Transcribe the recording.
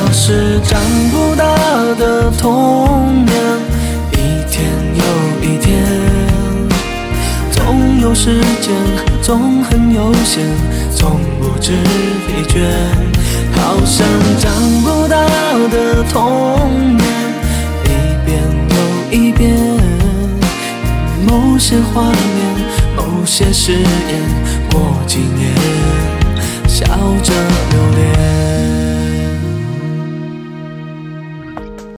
是长不大的童年，一天又一天，总有时间，总很悠闲，从不知疲倦。好像长不大的童年，一遍又一遍，某些画面，某些誓言，过几年，笑着留恋。